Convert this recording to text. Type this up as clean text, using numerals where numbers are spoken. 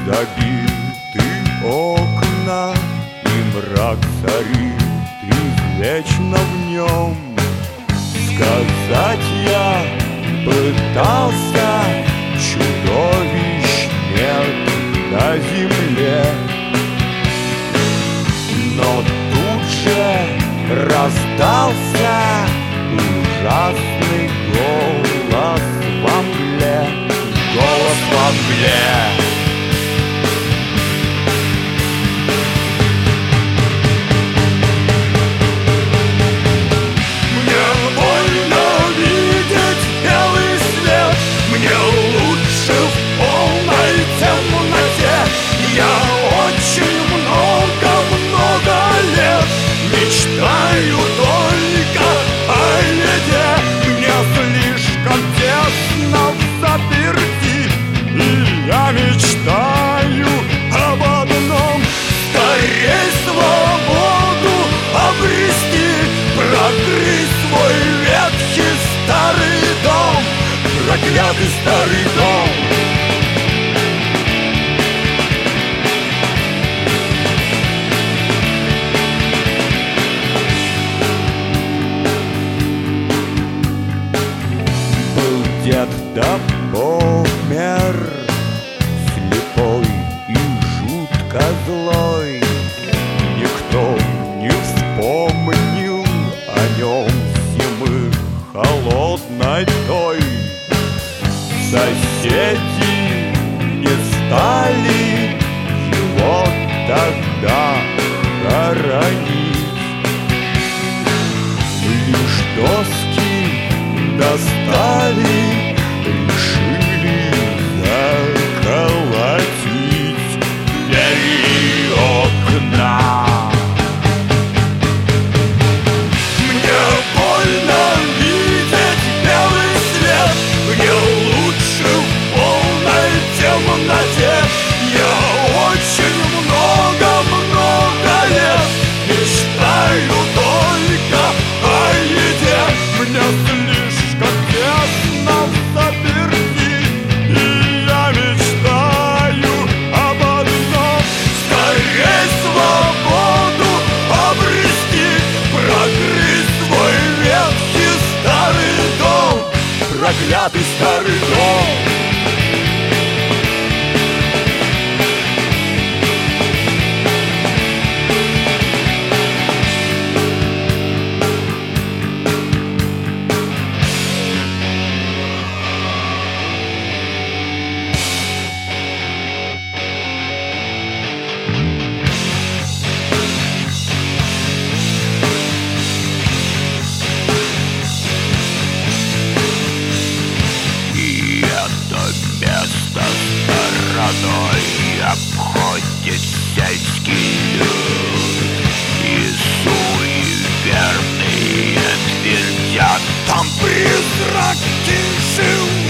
Забиты окна, и мрак царит извечно в нем. Сказать я пытался, чудовищ нет на земле. Но тут же раздался ужасный голос во мгле. Голос во мгле. Мечтаю только о еде. Мне слишком тесно взаперти, и я мечтаю об одном: скорей свободу обрести, прокрыть свой ветхий старый дом, проклятый старый дом. Дед да помер, слепой и жутко злой. Никто не вспомнил о нем зимы холодной той. Соседи не стали его тогда хоронить. Лишь доски достали, решили заколотить двери и окна. Мне больно видеть белый свет, мне лучше в полной темноте. Я очень много лет мечтаю только о еде. Мне слишком тесно взаперти, и я мечтаю об одном: скорей свободу обрести, прокрыть свой ветхий старый дом, проклятый старый дом. Обходит сельский люд, и суеверные твердят: там призраки живут.